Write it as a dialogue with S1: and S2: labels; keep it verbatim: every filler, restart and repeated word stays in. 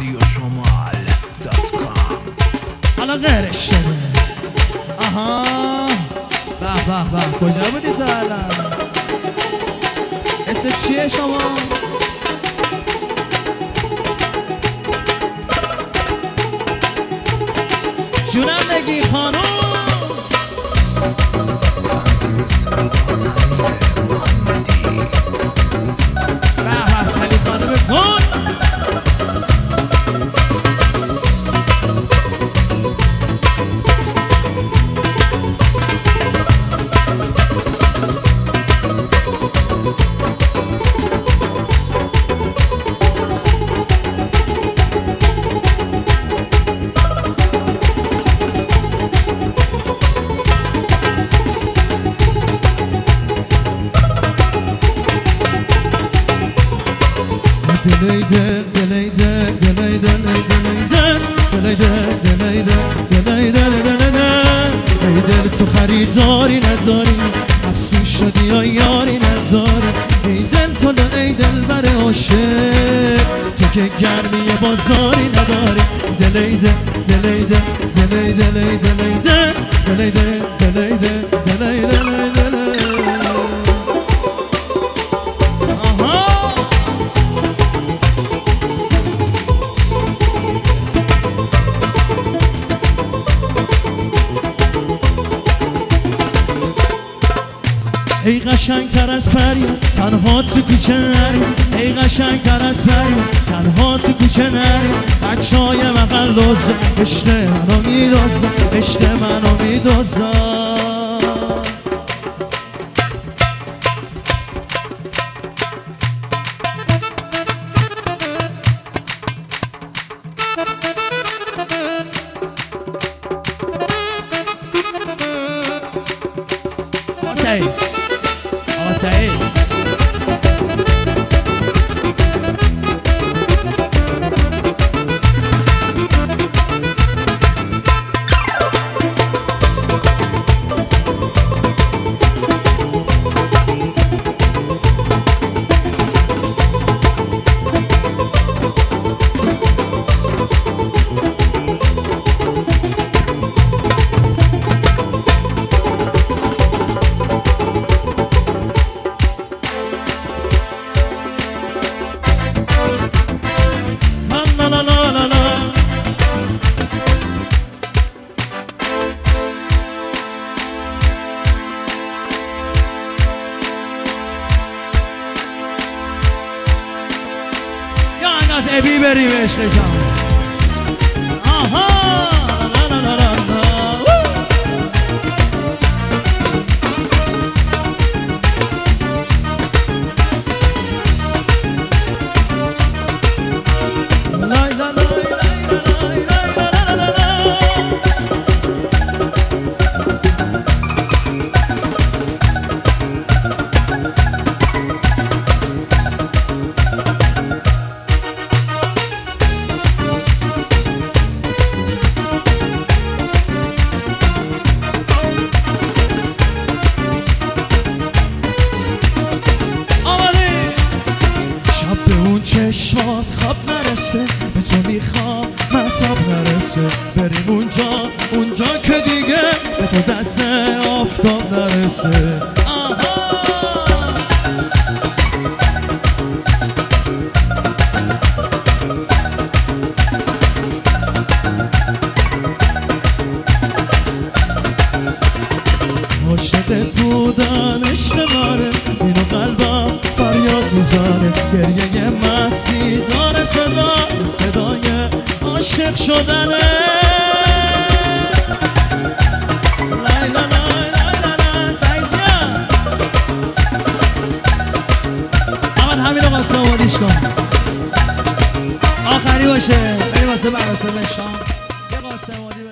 S1: رادیو شمال دات کام.
S2: حالا غیرش شده. آها به به به کجا بودی تا الان؟ اسم چیه شما؟ جونم نگی خانوم
S1: تنظیم صدا امیر محمدی.
S2: به به سلی خانوم کن.
S3: دلیدن دلیدن دلیدن دلیدن دلیدن دلیدن دلیدن دلیدن دلیدن تو خریداری نداری افسون شدی یا یاری نداری دلیدن تو دلیدن بر عاشق تو که گرمی بازاری نداری دلیدن دلیدن دلیدن دلیدن دلیدن دلیدن دلیدن ای قشنگ تر از پریم تنها تو کوچه نریم ای قشنگ تر از پریم تنها تو کوچه نریم بچه های مقل دوزه عشق منو میدوزه عشق منو میدوزه Say از ابی بریم عشقشان. آها لا لا لا لا چشمات خواب نرسه به تو میخوام مطاب نرسه بریم اونجا اونجا که دیگه به تو دست آفتاب نرسه آها عاشقت بودن عشق ماره اینو قلبم فریاد میزاره گریه مستی داره صدا صدای عاشق شدنه لای لا لای لای لا لا سعیدیا اول همین رو واسه آمادیش کن آخری باشه بریم واسه مراسم شام یه واسه آمادی